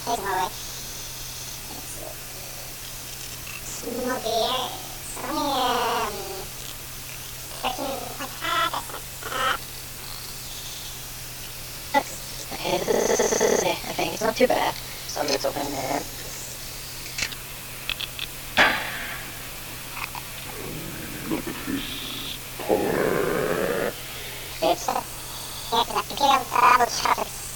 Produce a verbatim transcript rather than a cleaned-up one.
I think it's not too bad. So let's open it. It's, yeah, because I feel double chocolate.